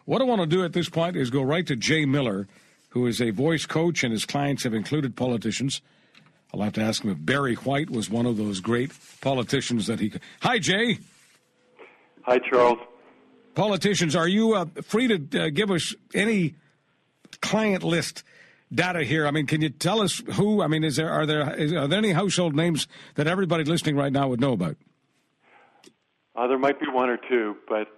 What I want to do at this point is go right to Jay Miller, who is a voice coach, and his clients have included politicians. I'll have to ask him if Barry White was one of those great politicians that he could. Hi, Jay. Hi, Charles. Politicians, are you free to give us any client list data here? I mean, can you tell us who? I mean, are there any household names that everybody listening right now would know about? There might be one or two, but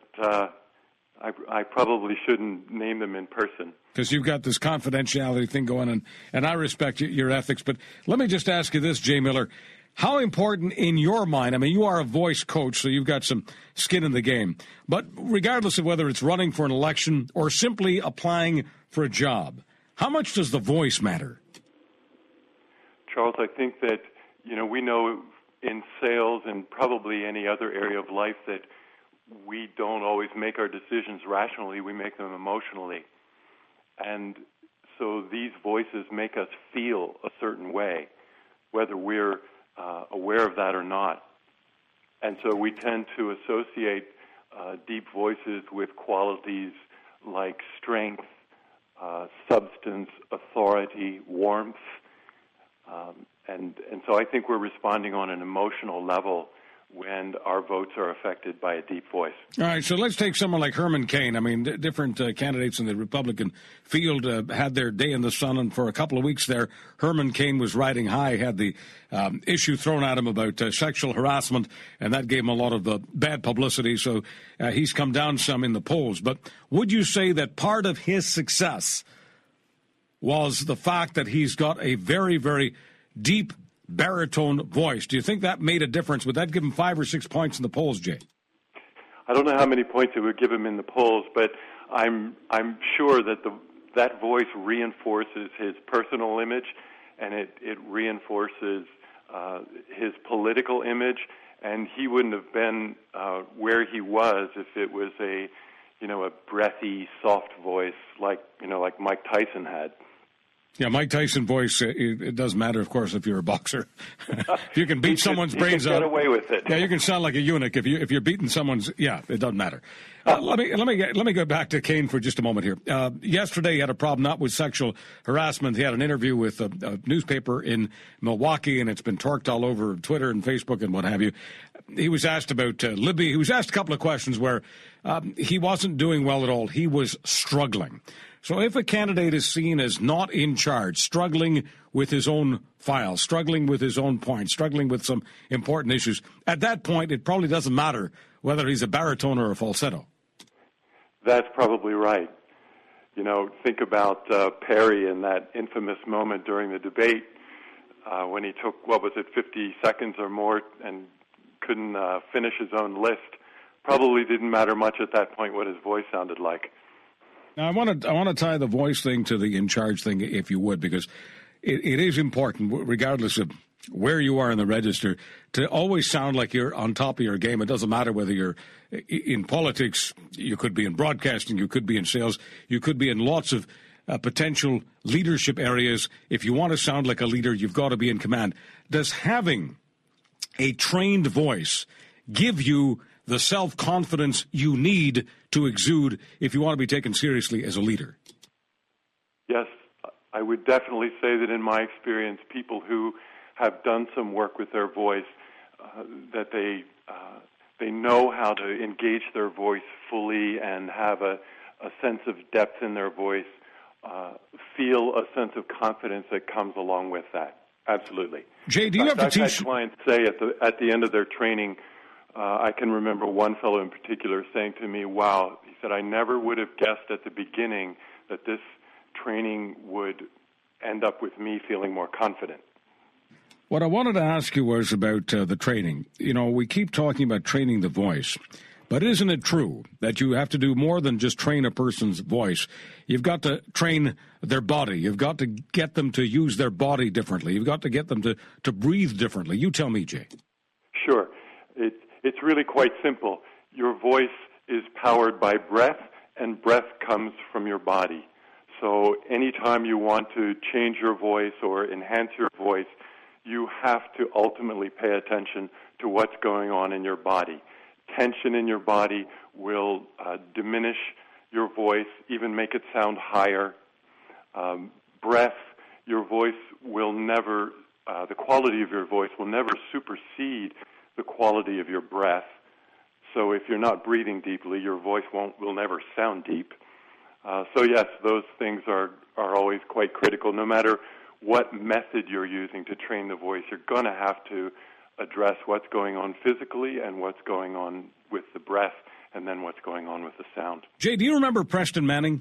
I probably shouldn't name them in person. Because you've got this confidentiality thing going on, and I respect your ethics. But let me just ask you this, Jay Miller. How important in your mind, I mean, you are a voice coach, so you've got some skin in the game. But regardless of whether it's running for an election or simply applying for a job, how much does the voice matter? Charles, I think that, we know in sales and probably any other area of life that we don't always make our decisions rationally, we make them emotionally. And so these voices make us feel a certain way, whether we're aware of that or not. And so we tend to associate deep voices with qualities like strength, substance, authority, warmth. And so I think we're responding on an emotional level when our votes are affected by a deep voice. All right, so let's take someone like Herman Cain. I mean, different candidates in the Republican field had their day in the sun, and for a couple of weeks there, Herman Cain was riding high, had the issue thrown at him about sexual harassment, and that gave him a lot of bad publicity, so he's come down some in the polls. But would you say that part of his success was the fact that he's got a very, very deep baritone voice? Do you think that made a difference? Would that give him 5 or 6 points in the polls, Jay? I don't know how many points it would give him in the polls, but I'm sure that that voice reinforces his personal image, and it reinforces his political image. And he wouldn't have been where he was if it was a breathy, soft voice like Mike Tyson had. Yeah, Mike Tyson voice, it does matter, of course, if you're a boxer. If you can beat someone's brains out. Get away with it. Yeah, you can sound like a eunuch if you're beating someone's, yeah, it doesn't matter. Let me go back to Cain for just a moment here. Yesterday he had a problem not with sexual harassment. He had an interview with a newspaper in Milwaukee, and it's been torqued all over Twitter and Facebook and what have you. He was asked about Libya. He was asked a couple of questions where he wasn't doing well at all. He was struggling. So if a candidate is seen as not in charge, struggling with his own files, struggling with his own points, struggling with some important issues, at that point it probably doesn't matter whether he's a baritone or a falsetto. That's probably right. Think about Perry in that infamous moment during the debate when he took, 50 seconds or more and couldn't finish his own list. Probably didn't matter much at that point what his voice sounded like. Now, I want to tie the voice thing to the in-charge thing, if you would, because it is important, regardless of where you are in the register, to always sound like you're on top of your game. It doesn't matter whether you're in politics, you could be in broadcasting, you could be in sales, you could be in lots of potential leadership areas. If you want to sound like a leader, you've got to be in command. Does having a trained voice give you the self-confidence you need to exude if you want to be taken seriously as a leader? Yes, I would definitely say that in my experience, people who have done some work with their voice, that they know how to engage their voice fully and have a sense of depth in their voice, feel a sense of confidence that comes along with that. Absolutely. Jay, do you have to teach? I've had clients say at the end of their training, I can remember one fellow in particular saying to me, wow, he said, I never would have guessed at the beginning that this training would end up with me feeling more confident. What I wanted to ask you was about the training. We keep talking about training the voice, but isn't it true that you have to do more than just train a person's voice? You've got to train their body. You've got to get them to use their body differently. You've got to get them to breathe differently. You tell me, Jay. Sure. It's really quite simple. Your voice is powered by breath, and breath comes from your body. So anytime you want to change your voice or enhance your voice, you have to ultimately pay attention to what's going on in your body. Tension in your body will diminish your voice, even make it sound higher. Breath, your voice will never, the quality of your voice will never supersede the quality of your breath. So if you're not breathing deeply, your voice will never sound deep. So yes, those things are always quite critical. No matter what method you're using to train the voice, you're going to have to address what's going on physically and what's going on with the breath, and then what's going on with the sound. Jay, do you remember Preston Manning?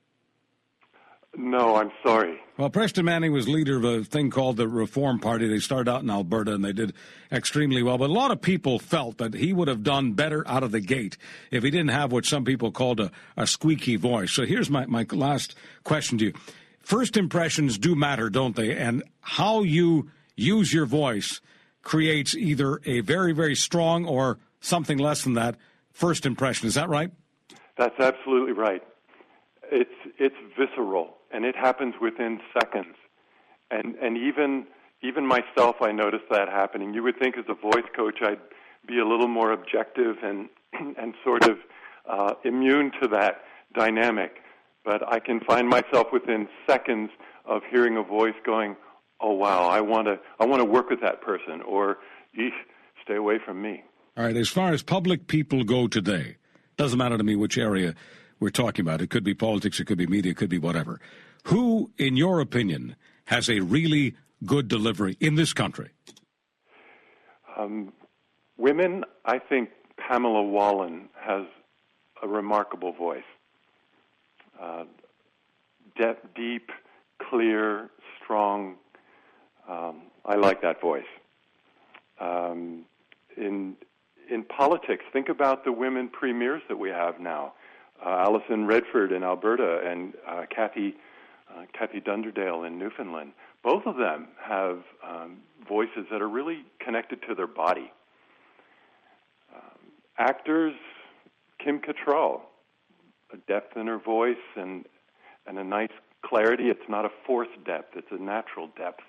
No, I'm sorry. Well, Preston Manning was leader of a thing called the Reform Party. They started out in Alberta, and they did extremely well. But a lot of people felt that he would have done better out of the gate if he didn't have what some people called a squeaky voice. So here's my last question to you. First impressions do matter, don't they? And how you use your voice creates either a very, very strong or something less than that first impression. Is that right? That's absolutely right. It's visceral, and it happens within seconds. And even myself, I noticed that happening. You would think as a voice coach I'd be a little more objective and sort of immune to that dynamic. But I can find myself within seconds of hearing a voice going, "Oh wow, I want to work with that person," or "Eesh, stay away from me." All right, as far as public people go today, doesn't matter to me which area we're talking about. It could be politics, it could be media, it could be whatever. Who, in your opinion, has a really good delivery in this country? Women, I think Pamela Wallin has a remarkable voice. Deep, clear, strong. I like that voice. In politics, think about the women premiers that we have now. Alison Redford in Alberta and Kathy Dunderdale in Newfoundland. Both of them have voices that are really connected to their body. Actors, Kim Cattrall, a depth in her voice and a nice clarity. It's not a forced depth, it's a natural depth.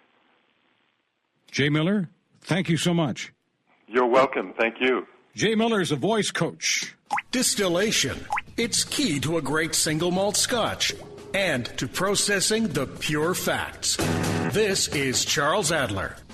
Jay Miller, thank you so much. You're welcome. Thank you. Jay Miller is a voice coach. Distillation. It's key to a great single malt scotch and to processing the pure facts. This is Charles Adler.